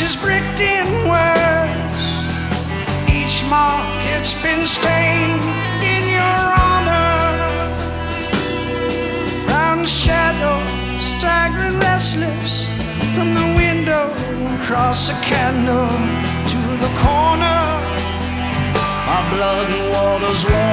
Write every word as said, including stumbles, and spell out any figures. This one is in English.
pages bricked in words. Each mark, it's been stained in your honor. Round shadows, staggering restless from the window, across a candle to the corner. My blood and water's warm.